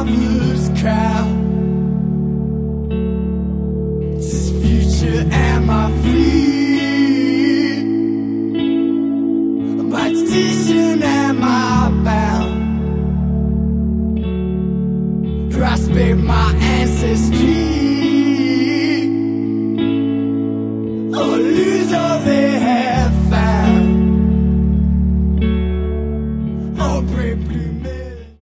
lover's crowd. This future, am I free? By tradition, am I bound? Prospect my ancestry.